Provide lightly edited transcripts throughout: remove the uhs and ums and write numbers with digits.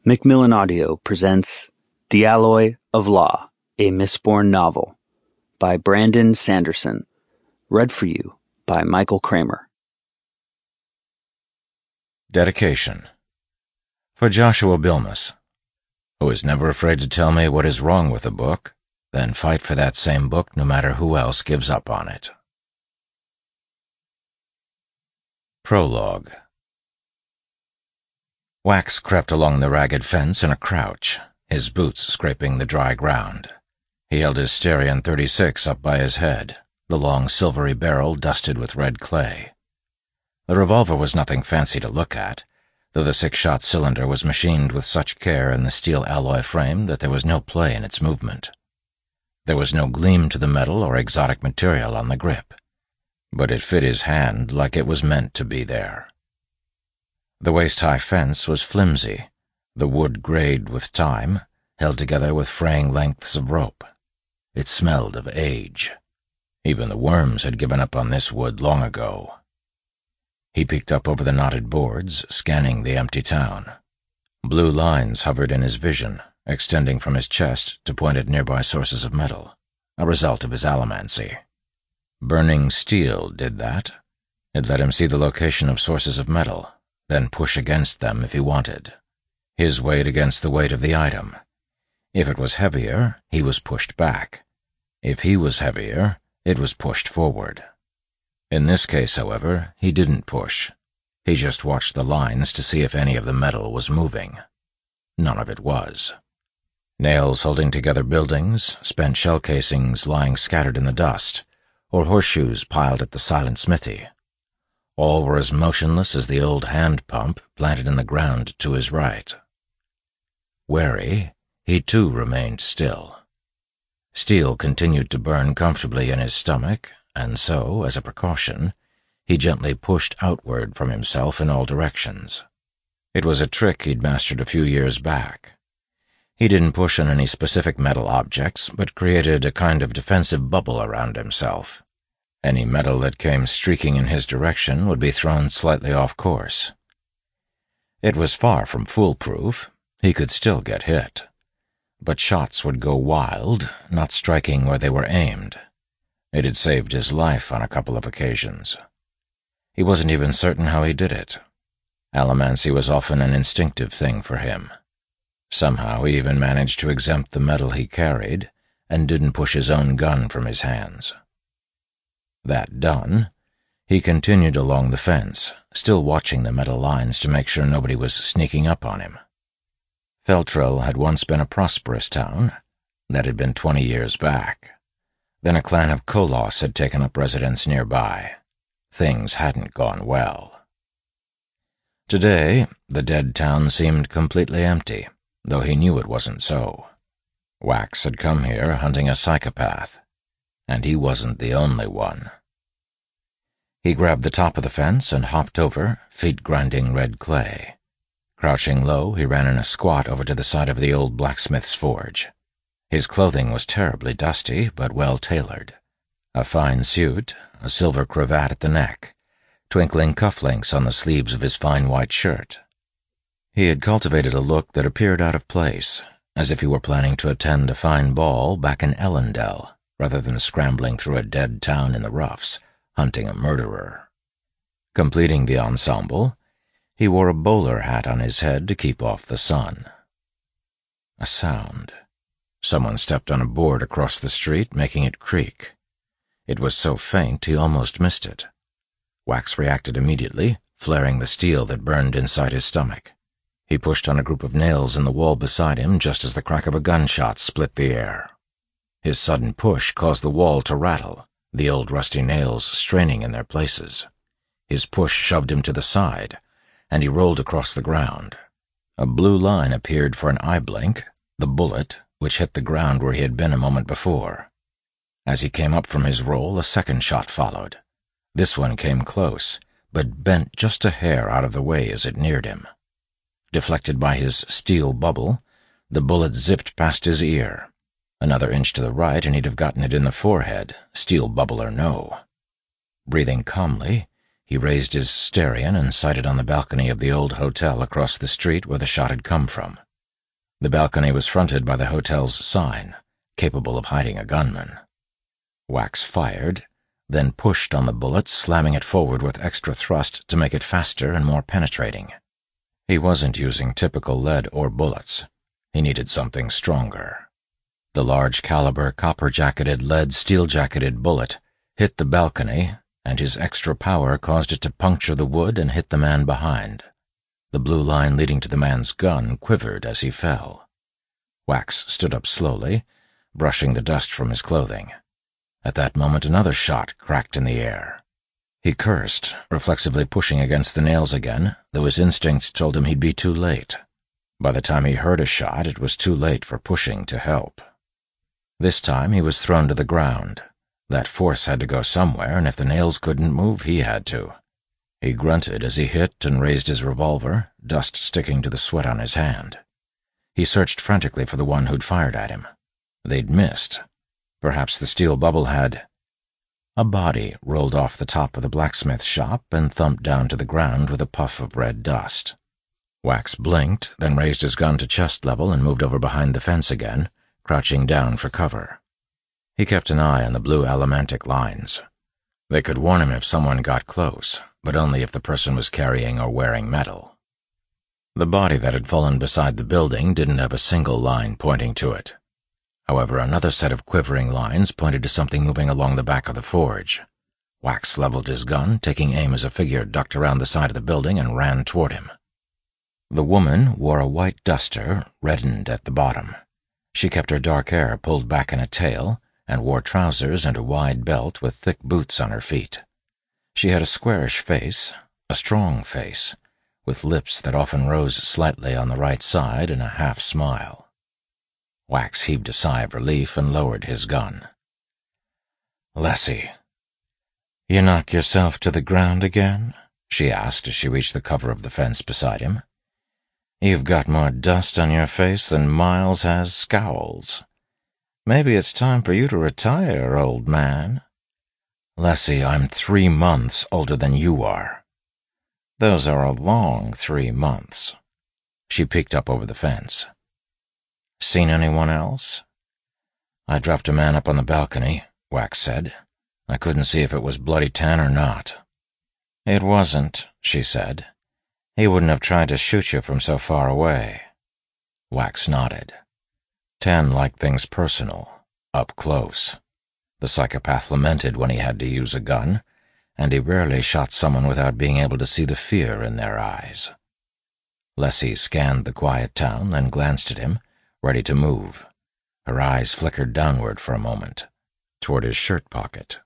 Macmillan Audio presents The Alloy of Law, a Mistborn novel, by Brandon Sanderson, read for you by Michael Kramer. Dedication. For Joshua Bilmus, who is never afraid to tell me what is wrong with a book, then fight for that same book no matter who else gives up on it. Prologue. Wax crept along the ragged fence in a crouch, his boots scraping the dry ground. He held his Steryon 36 up by his head, the long silvery barrel dusted with red clay. The revolver was nothing fancy to look at, though the 6-shot cylinder was machined with such care in the steel alloy frame that there was no play in its movement. There was no gleam to the metal or exotic material on the grip, but it fit his hand like it was meant to be there. The waist-high fence was flimsy, the wood grayed with time, held together with fraying lengths of rope. It smelled of age. Even the worms had given up on this wood long ago. He peeked up over the knotted boards, scanning the empty town. Blue lines hovered in his vision, extending from his chest to point at nearby sources of metal, a result of his allomancy. Burning steel did that. It let him see the location of sources of metal, then push against them if he wanted. His weight against the weight of the item. If it was heavier, he was pushed back. If he was heavier, it was pushed forward. In this case, however, he didn't push. He just watched the lines to see if any of the metal was moving. None of it was. Nails holding together buildings, spent shell casings lying scattered in the dust, or horseshoes piled at the silent smithy. All were as motionless as the old hand pump planted in the ground to his right. Wary, he too remained still. Steel continued to burn comfortably in his stomach, and so, as a precaution, he gently pushed outward from himself in all directions. It was a trick he'd mastered a few years back. He didn't push on any specific metal objects, but created a kind of defensive bubble around himself. Any metal that came streaking in his direction would be thrown slightly off course. It was far from foolproof. He could still get hit. But shots would go wild, not striking where they were aimed. It had saved his life on a couple of occasions. He wasn't even certain how he did it. Allomancy was often an instinctive thing for him. Somehow he even managed to exempt the metal he carried and didn't push his own gun from his hands. That done, he continued along the fence, still watching the metal lines to make sure nobody was sneaking up on him. Feltrel had once been a prosperous town. That had been 20 years back. Then a clan of Koloss had taken up residence nearby. Things hadn't gone well. Today, the dead town seemed completely empty, though he knew it wasn't so. Wax had come here hunting a psychopath, and he wasn't the only one. He grabbed the top of the fence and hopped over, feet grinding red clay. Crouching low, he ran in a squat over to the side of the old blacksmith's forge. His clothing was terribly dusty, but well-tailored. A fine suit, a silver cravat at the neck, twinkling cufflinks on the sleeves of his fine white shirt. He had cultivated a look that appeared out of place, as if he were planning to attend a fine ball back in Ellendale, rather than scrambling through a dead town in the roughs, hunting a murderer. Completing the ensemble, he wore a bowler hat on his head to keep off the sun. A sound. Someone stepped on a board across the street, making it creak. It was so faint he almost missed it. Wax reacted immediately, flaring the steel that burned inside his stomach. He pushed on a group of nails in the wall beside him just as the crack of a gunshot split the air. His sudden push caused the wall to rattle, the old rusty nails straining in their places. His push shoved him to the side, and he rolled across the ground. A blue line appeared for an eye blink, the bullet, which hit the ground where he had been a moment before. As he came up from his roll, a second shot followed. This one came close, but bent just a hair out of the way as it neared him. Deflected by his steel bubble, the bullet zipped past his ear. Another inch to the right and he'd have gotten it in the forehead, steel bubble or no. Breathing calmly, he raised his Steryon and sighted on the balcony of the old hotel across the street where the shot had come from. The balcony was fronted by the hotel's sign, capable of hiding a gunman. Wax fired, then pushed on the bullet, slamming it forward with extra thrust to make it faster and more penetrating. He wasn't using typical lead or bullets. He needed something stronger. The large-caliber, copper-jacketed, lead steel-jacketed bullet hit the balcony, and his extra power caused it to puncture the wood and hit the man behind. The blue line leading to the man's gun quivered as he fell. Wax stood up slowly, brushing the dust from his clothing. At that moment, another shot cracked in the air. He cursed, reflexively pushing against the nails again, though his instincts told him he'd be too late. By the time he heard a shot, it was too late for pushing to help. This time he was thrown to the ground. That force had to go somewhere, and if the nails couldn't move, he had to. He grunted as he hit and raised his revolver, dust sticking to the sweat on his hand. He searched frantically for the one who'd fired at him. They'd missed. Perhaps the steel bubble had... A body rolled off the top of the blacksmith shop and thumped down to the ground with a puff of red dust. Wax blinked, then raised his gun to chest level and moved over behind the fence again, crouching down for cover. He kept an eye on the blue allomantic lines. They could warn him if someone got close, but only if the person was carrying or wearing metal. The body that had fallen beside the building didn't have a single line pointing to it. However, another set of quivering lines pointed to something moving along the back of the forge. Wax leveled his gun, taking aim as a figure ducked around the side of the building and ran toward him. The woman wore a white duster, reddened at the bottom. She kept her dark hair pulled back in a tail and wore trousers and a wide belt with thick boots on her feet. She had a squarish face, a strong face, with lips that often rose slightly on the right side and a half-smile. Wax heaved a sigh of relief and lowered his gun. "Lessie." "You knock yourself to the ground again?" she asked as she reached the cover of the fence beside him. "You've got more dust on your face than Miles has scowls. Maybe it's time for you to retire, old man." "Lessie, I'm 3 months older than you are." "Those are a long 3 months." She peeked up over the fence. "Seen anyone else?" "I dropped a man up on the balcony," Wax said. "I couldn't see if it was Bloody Tan or not." "It wasn't," she said. "He wouldn't have tried to shoot you from so far away." Wax nodded. Tan liked things personal, up close. The psychopath lamented when he had to use a gun, and he rarely shot someone without being able to see the fear in their eyes. Lessie scanned the quiet town, then glanced at him, ready to move. Her eyes flickered downward for a moment, toward his shirt pocket.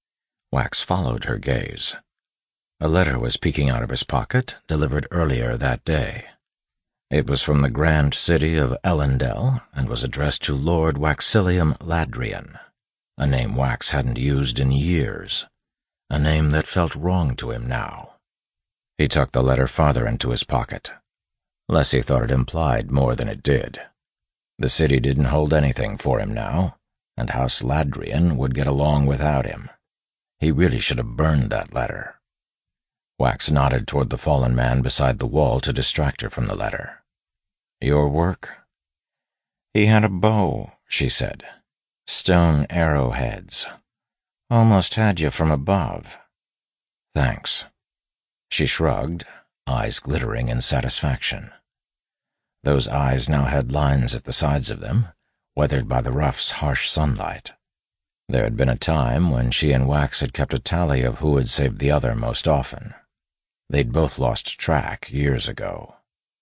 Wax followed her gaze. A letter was peeking out of his pocket, delivered earlier that day. It was from the grand city of Ellendale and was addressed to Lord Waxilium Ladrian, a name Wax hadn't used in years, a name that felt wrong to him now. He tucked the letter farther into his pocket. Lessie thought it implied more than it did. The city didn't hold anything for him now, and House Ladrian would get along without him. He really should have burned that letter. Wax nodded toward the fallen man beside the wall to distract her from the letter. "Your work?" "He had a bow," she said. "Stone arrowheads. Almost had you from above." "Thanks." She shrugged, eyes glittering in satisfaction. Those eyes now had lines at the sides of them, weathered by the rough's harsh sunlight. There had been a time when she and Wax had kept a tally of who had saved the other most often. They'd both lost track years ago.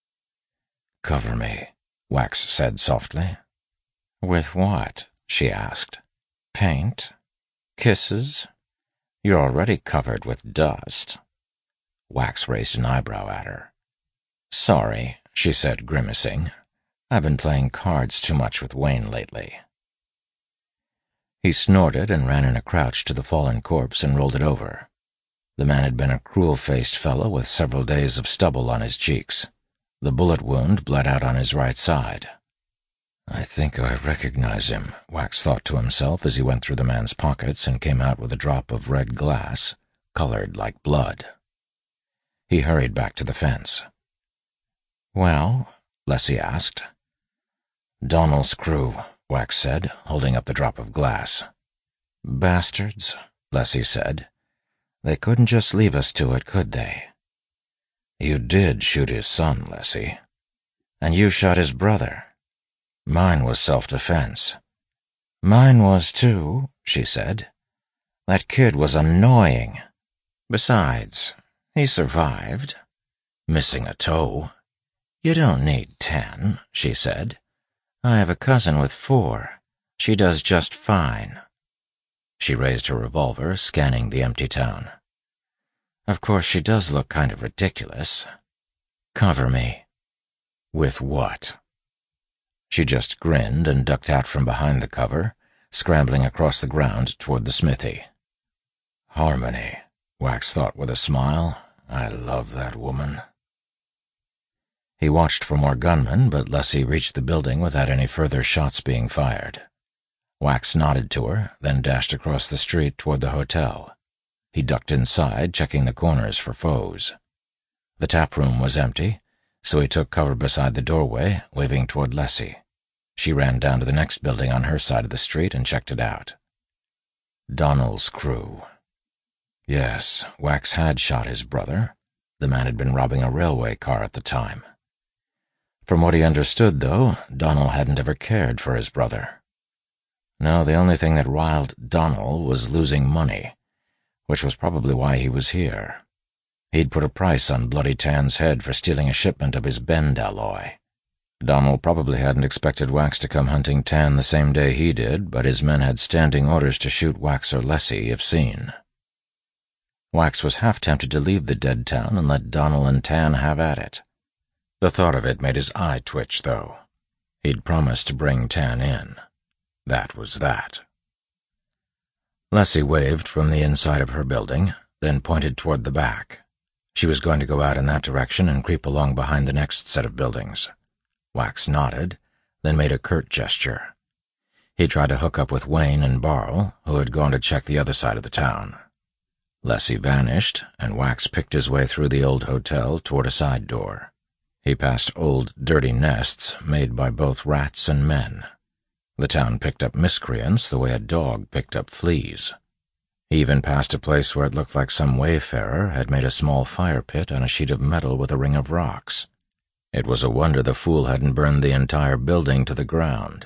"Cover me," Wax said softly. "With what?" she asked. "Paint? Kisses? You're already covered with dust." Wax raised an eyebrow at her. "Sorry," she said, grimacing. "I've been playing cards too much with Wayne lately." He snorted and ran in a crouch to the fallen corpse and rolled it over. The man had been a cruel-faced fellow with several days of stubble on his cheeks. The bullet wound bled out on his right side. "I think I recognize him," Wax thought to himself as he went through the man's pockets and came out with a drop of red glass, colored like blood. He hurried back to the fence. "Well?" Lessie asked. "Donnell's crew," Wax said, holding up the drop of glass. "Bastards," Lessie said. "They couldn't just leave us to it, could they?" "You did shoot his son, Lessie." "And you shot his brother." "Mine was self-defense." "Mine was too," she said. "That kid was annoying. Besides, he survived. Missing a toe." "You don't need 10, she said. "I have a cousin with 4. She does just fine." She raised her revolver, scanning the empty town. "Of course, she does look kind of ridiculous. Cover me." "With what?" She just grinned and ducked out from behind the cover, scrambling across the ground toward the smithy. "Harmony," Wax thought with a smile. "I love that woman." He watched for more gunmen, but Lessie reached the building without any further shots being fired. Wax nodded to her, then dashed across the street toward the hotel. He ducked inside, checking the corners for foes. The tap room was empty, so he took cover beside the doorway, waving toward Lessie. She ran down to the next building on her side of the street and checked it out. Donnell's crew. Yes, Wax had shot his brother. The man had been robbing a railway car at the time. From what he understood, though, Donnell hadn't ever cared for his brother. No, the only thing that riled Donnell was losing money, which was probably why he was here. He'd put a price on Bloody Tan's head for stealing a shipment of his Bend alloy. Donnell probably hadn't expected Wax to come hunting Tan the same day he did, but his men had standing orders to shoot Wax or Lessie if seen. Wax was half tempted to leave the dead town and let Donnell and Tan have at it. The thought of it made his eye twitch, though. He'd promised to bring Tan in. That was that. Lessie waved from the inside of her building, then pointed toward the back. She was going to go out in that direction and creep along behind the next set of buildings. Wax nodded, then made a curt gesture. He tried to hook up with Wayne and Barl, who had gone to check the other side of the town. Lessie vanished, and Wax picked his way through the old hotel toward a side door. He passed old, dirty nests made by both rats and men. The town picked up miscreants the way a dog picked up fleas. He even passed a place where it looked like some wayfarer had made a small fire pit on a sheet of metal with a ring of rocks. It was a wonder the fool hadn't burned the entire building to the ground.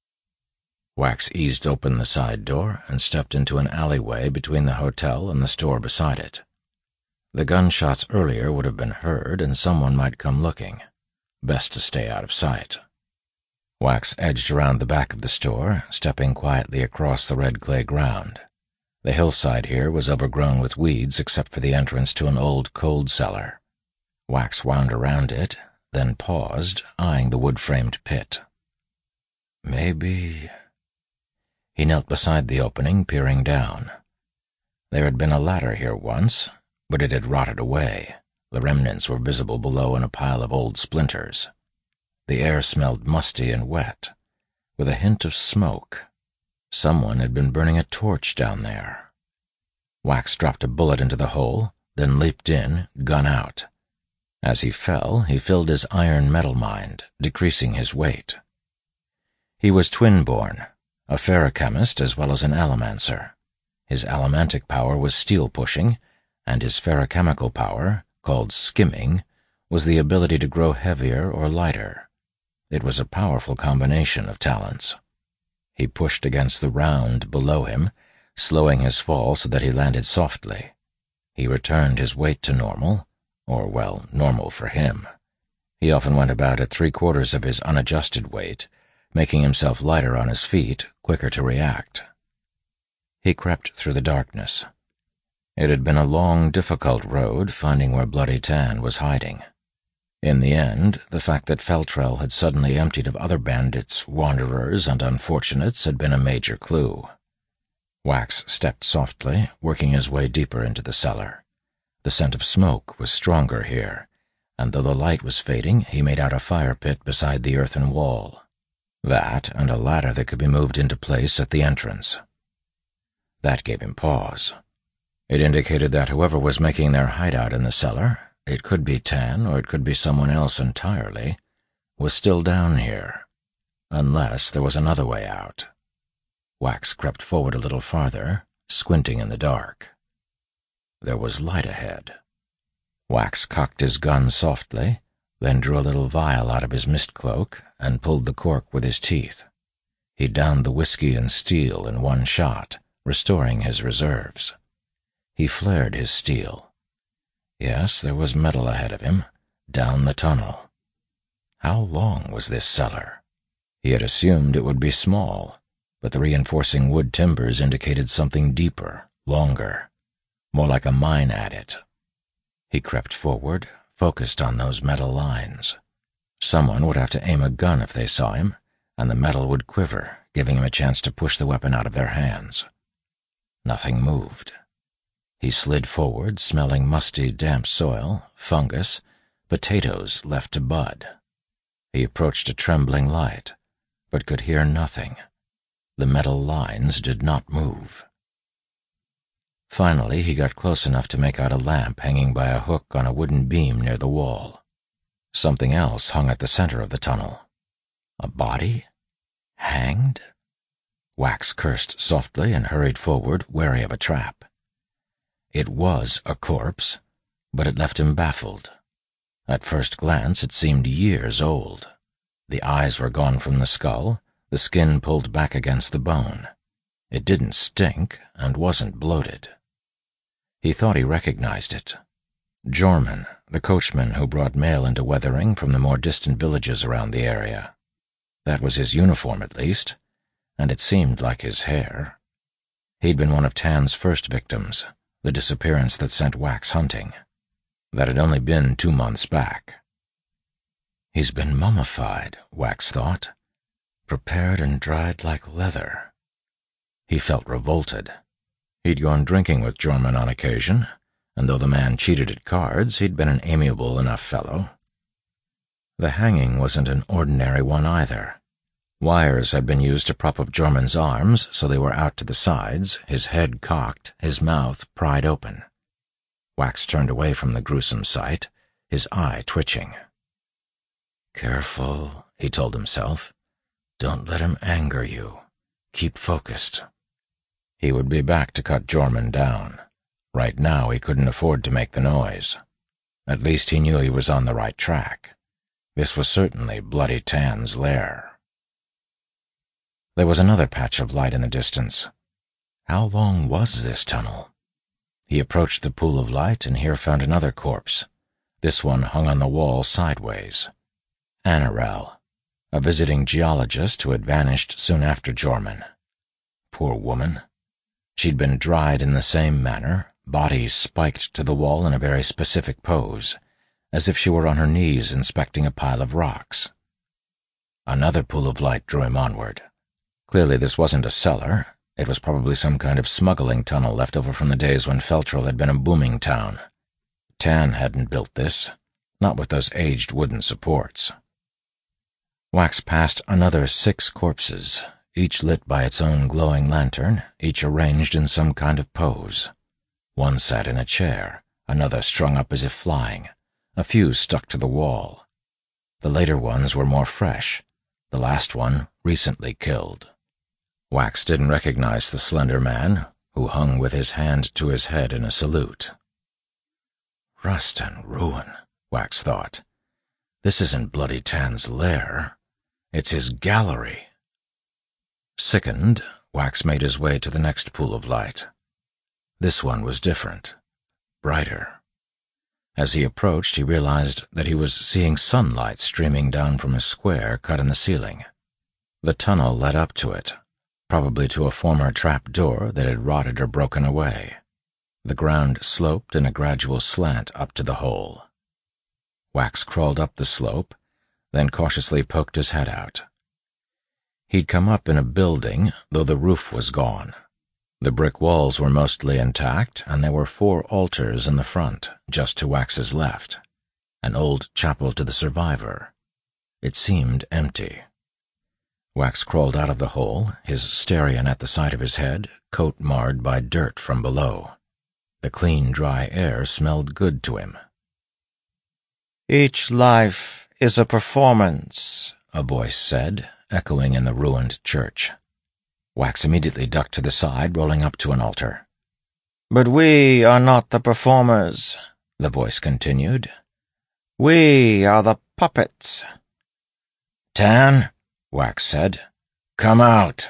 Wax eased open the side door and stepped into an alleyway between the hotel and the store beside it. The gunshots earlier would have been heard, and someone might come looking. Best to stay out of sight. Wax edged around the back of the store, stepping quietly across the red clay ground. The hillside here was overgrown with weeds except for the entrance to an old cold cellar. Wax wound around it, then paused, eyeing the wood-framed pit. Maybe... He knelt beside the opening, peering down. There had been a ladder here once, but it had rotted away. The remnants were visible below in a pile of old splinters. The air smelled musty and wet, with a hint of smoke. Someone had been burning a torch down there. Wax dropped a bullet into the hole, then leaped in, gun out. As he fell, he filled his iron metal mind, decreasing his weight. He was twin-born, a ferrochemist as well as an allomancer. His allomantic power was steel-pushing, and his ferrochemical power, called skimming, was the ability to grow heavier or lighter. It was a powerful combination of talents. He pushed against the round below him, slowing his fall so that he landed softly. He returned his weight to normal, or, well, normal for him. He often went about at 3/4 of his unadjusted weight, making himself lighter on his feet, quicker to react. He crept through the darkness. It had been a long, difficult road finding where Bloody Tan was hiding. In the end, the fact that Feltrell had suddenly emptied of other bandits, wanderers, and unfortunates had been a major clue. Wax stepped softly, working his way deeper into the cellar. The scent of smoke was stronger here, and though the light was fading, he made out a fire pit beside the earthen wall. That, and a ladder that could be moved into place at the entrance. That gave him pause. It indicated that whoever was making their hideout in the cellar, it could be Tan or it could be someone else entirely, was still down here. unless there was another way out. Wax crept forward a little farther, squinting in the dark. There was light ahead. Wax cocked his gun softly, then drew a little vial out of his mist cloak and pulled the cork with his teeth. He downed the whiskey and steel in one shot, restoring his reserves. He flared his steel. Yes, there was metal ahead of him, down the tunnel. How long was this cellar? He had assumed it would be small, but the reinforcing wood timbers indicated something deeper, longer, more like a mine adit. He crept forward, focused on those metal lines. Someone would have to aim a gun if they saw him, and the metal would quiver, giving him a chance to push the weapon out of their hands. Nothing moved. He slid forward, smelling musty, damp soil, fungus, potatoes left to bud. He approached a trembling light, but could hear nothing. The metal lines did not move. Finally, he got close enough to make out a lamp hanging by a hook on a wooden beam near the wall. Something else hung at the center of the tunnel. A body? Hanged? Wax cursed softly and hurried forward, wary of a trap. It was a corpse, but it left him baffled. At first glance, it seemed years old. The eyes were gone from the skull, the skin pulled back against the bone. It didn't stink and wasn't bloated. He thought he recognized it. Jorman, the coachman who brought mail into Weathering from the more distant villages around the area. That was his uniform, at least, and it seemed like his hair. He'd been one of Tan's first victims, the disappearance that sent Wax hunting. That had only been 2 months back. He's been mummified, Wax thought, prepared and dried like leather. He felt revolted. He'd gone drinking with Jorman on occasion, and though the man cheated at cards, he'd been an amiable enough fellow. The hanging wasn't an ordinary one either. Wires had been used to prop up Jorman's arms so they were out to the sides, his head cocked, his mouth pried open. Wax turned away from the gruesome sight, his eye twitching. "Careful," he told himself. "Don't let him anger you. Keep focused." He would be back to cut Jorman down. Right now he couldn't afford to make the noise. At least he knew he was on the right track. This was certainly Bloody Tan's lair. There was another patch of light in the distance. How long was this tunnel? He approached the pool of light and here found another corpse. This one hung on the wall sideways. Anarel, a visiting geologist who had vanished soon after Jorman. Poor woman. She'd been dried in the same manner, body spiked to the wall in a very specific pose, as if she were on her knees inspecting a pile of rocks. Another pool of light drew him onward. Clearly this wasn't a cellar. It was probably some kind of smuggling tunnel left over from the days when Feltrel had been a booming town. Tan hadn't built this, not with those aged wooden supports. Wax passed another 6 corpses, each lit by its own glowing lantern, each arranged in some kind of pose. One sat in a chair, another strung up as if flying, a few stuck to the wall. The later ones were more fresh, the last one recently killed. Wax didn't recognize the slender man, who hung with his hand to his head in a salute. Rust and ruin, Wax thought. This isn't Bloody Tan's lair. It's his gallery. Sickened, Wax made his way to the next pool of light. This one was different, brighter. As he approached, he realized that he was seeing sunlight streaming down from a square cut in the ceiling. The tunnel led up to it, probably to a former trap door that had rotted or broken away. The ground sloped in a gradual slant up to the hole. Wax crawled up the slope, then cautiously poked his head out. He'd come up in a building, though the roof was gone. The brick walls were mostly intact, and there were 4 altars in the front, just to Wax's left. An old chapel to the survivor. It seemed empty. Wax crawled out of the hole, his steryon at the side of his head, coat marred by dirt from below. The clean, dry air smelled good to him. "Each life is a performance," a voice said, echoing in the ruined church. Wax immediately ducked to the side, rolling up to an altar. "But we are not the performers," the voice continued. "We are the puppets." "Tan," Wax said, "come out."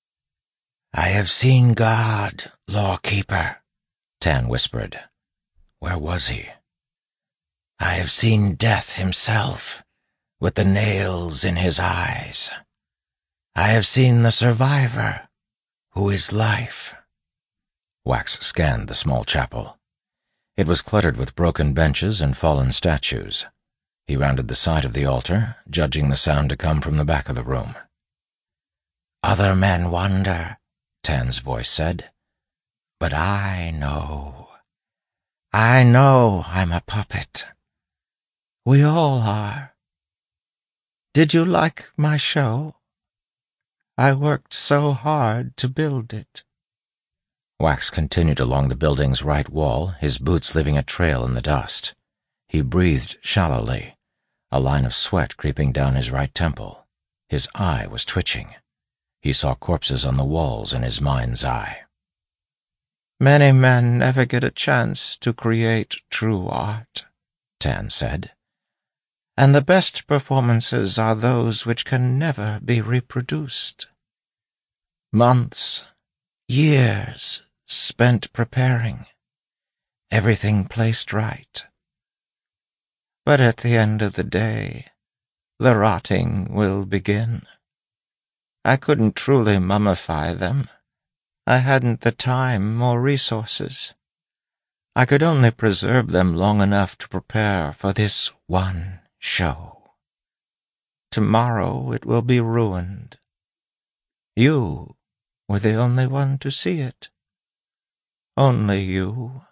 "I have seen God, lawkeeper," Tan whispered. Where was he? "I have seen death himself, with the nails in his eyes. I have seen the survivor, who is life." Wax scanned the small chapel. It was cluttered with broken benches and fallen statues. He rounded the side of the altar, judging the sound to come from the back of the room. "Other men wonder," Tan's voice said, "but I know. I know I'm a puppet. We all are. Did you like my show? I worked so hard to build it." Wax continued along the building's right wall, his boots leaving a trail in the dust. He breathed shallowly, a line of sweat creeping down his right temple. His eye was twitching. He saw corpses on the walls in his mind's eye. "Many men never get a chance to create true art," Tan said. "And the best performances are those which can never be reproduced. Months, years spent preparing, everything placed right. But at the end of the day, the rotting will begin. I couldn't truly mummify them. I hadn't the time or resources. I could only preserve them long enough to prepare for this one show. Tomorrow it will be ruined. You were the only one to see it. Only you.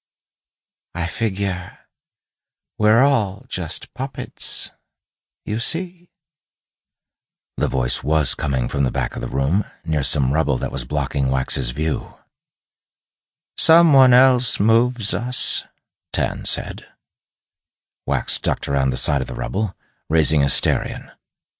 I figure we're all just puppets, you see." The voice was coming from the back of the room, near some rubble that was blocking Wax's view. "Someone else moves us," Tan said. Wax ducked around the side of the rubble, raising a sterien.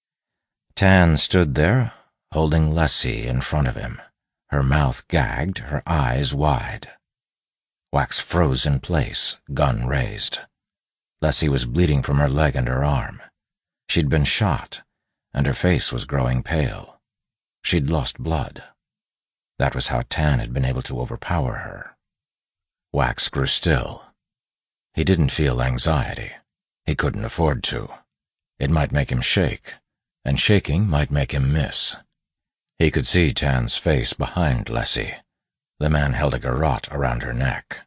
Tan stood there, holding Lessie in front of him, her mouth gagged, her eyes wide. Wax froze in place, gun raised. Lessie was bleeding from her leg and her arm. She'd been shot, and her face was growing pale. She'd lost blood. That was how Tan had been able to overpower her. Wax grew still. He didn't feel anxiety. He couldn't afford to. It might make him shake, and shaking might make him miss. He could see Tan's face behind Lessie. The man held a garrote around her neck.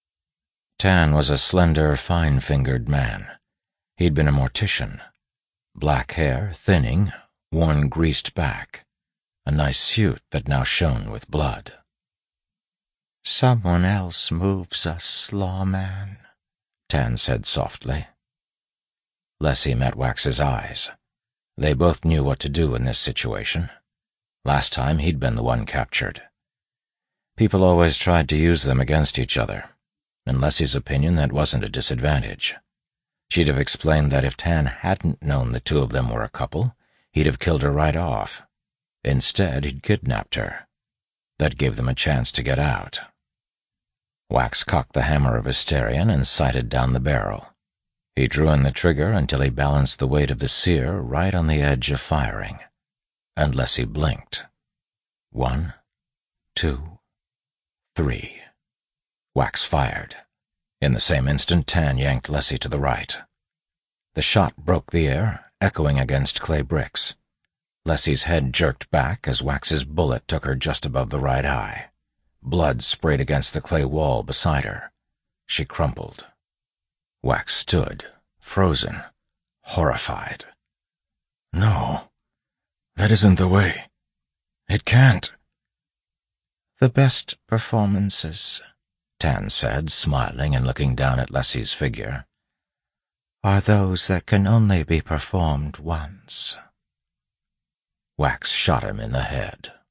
Tan was a slender, fine-fingered man. He'd been a mortician. Black hair, thinning, worn greased back. A nice suit that now shone with blood. "Someone else moves us, lawman," Tan said softly. Lessie met Wax's eyes. They both knew what to do in this situation. Last time he'd been the one captured. People always tried to use them against each other. In Lessie's opinion, that wasn't a disadvantage. She'd have explained that if Tan hadn't known the two of them were a couple, he'd have killed her right off. Instead, he'd kidnapped her. That gave them a chance to get out. Wax cocked the hammer of his sterien and sighted down the barrel. He drew in the trigger until he balanced the weight of the sear right on the edge of firing. And Lessie blinked. 1, 2, 3. Wax fired. In the same instant, Tan yanked Lessie to the right. The shot broke the air, echoing against clay bricks. Lessie's head jerked back as Wax's bullet took her just above the right eye. Blood sprayed against the clay wall beside her. She crumpled. Wax stood, frozen, horrified. "No, that isn't the way. It can't." "The best performances," Tan said, smiling and looking down at Lessie's figure, "are those that can only be performed once." Wax shot him in the head.